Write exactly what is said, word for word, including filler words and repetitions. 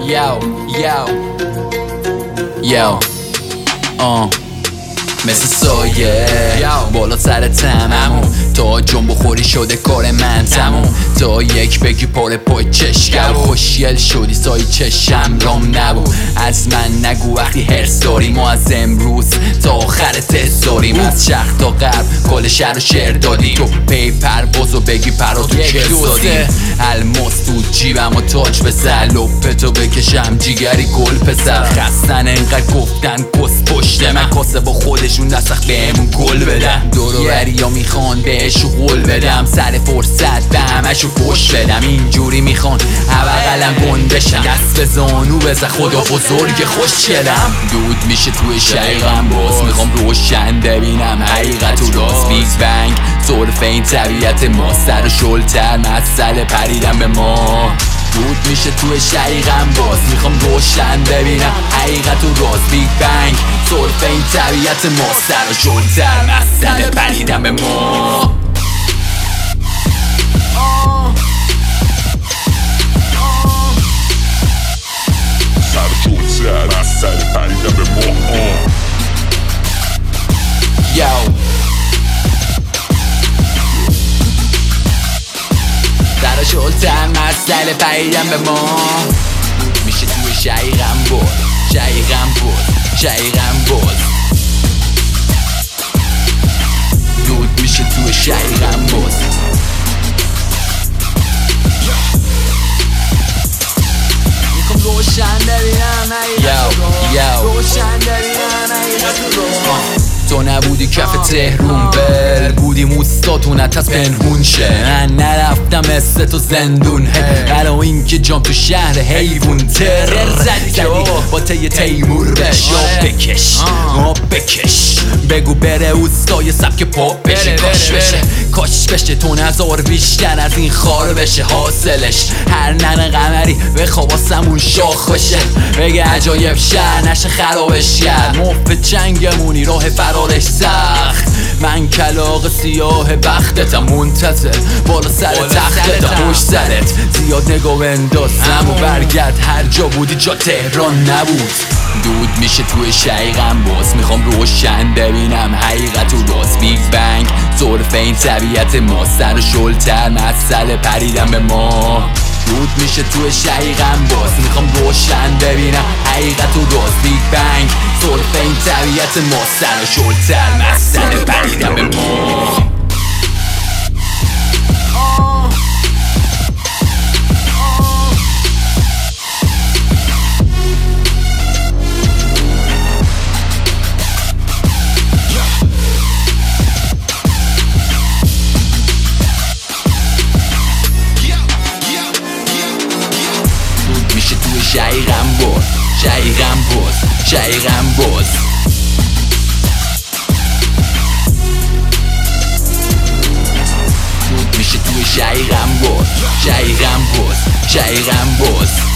Yo, yo, yo, آه مثل سایه بالا سر تممون تا جنب بخوری شده کار من تموم تا یک بگی پر پای چشگر خوشگل شدی سای چشم رام نبود از من نگو وقتی هرس داری ما از امروز تا آخر تست داریم از شرق تا غرب کل شهر رو شعر دادیم تو پی پرواز و بگی پرا تو کس دادیم الماس تو جیبم و تاج بسر لپتو بکشم جیگری گل پسر خستن انقدر گفتن کس پشت من کاسه با خودشون دستخ بهمون گل بدن دوروبری ها میخوان بهشو قول بدم سر فرصت به همشو پشت بدم اینجوری میخوان بغلم گند بشم دست به زانو بزن خدا بزرگ خوشگلم دود میشه توی شقیقم باز میخوام روشن ببینم حقیقت و راست بیگ بنگ صرف این طبیعت ما سر و شلتر مسئله پریدم به ما دود میشه توی شقیقم باز میخوام روشن ببینم حقیقت و راست بیگ بنگ صرف این طبیعت ما سر و شلتر مسئله پریدم به ما مسئله پریدم به ما یو در شلتر مسئله پریدم به ما میشه توی شقیقم بود شقیقم بود شقیقم بود دود میشه توی شقیقم بود روشن ببینم حقیقت روشن ببینم تو نبودی کف تهرون بل بودی موستاتونت از پنهون شه من نرفتم مثل تو زندون برا این که جام تو شهر حیوون تر زدی با تی تیمور بش بکش بکش بگو بره اوستای سبک پاپ بشه کاش بشه کاش بشه تو نظار بیشتر از این خار بشه حاصلش هر نن قمری بخواب آسمون شاخ بشه بگه عجایب شهر نشه خرابش کرد مفت چنگمونی راه فرارش سخت من کلاغ سیاه بختتم منتظر بالا سر تختتم پشت سرت زیاد نگاه بندازم و برگرد هر جا بودی جا تهران نبود دود میشه توی شقیقم باز میخوام روشن ببینم حقیقت و راست بیگ بنگ صرف این طبیعت ما سر و شلتر مسئله پریدم به ما دود میشه توی شقیقم باز میخوام روشن ببینم حقیقت و راست بیگ بنگ صرف این طبیعت ما سر و شلتر مسئله پریدم به ما شقیقم باز شقیقم باز شقیقم باز دود میشه توی شقیقم باز شقیقم باز شقیقم باز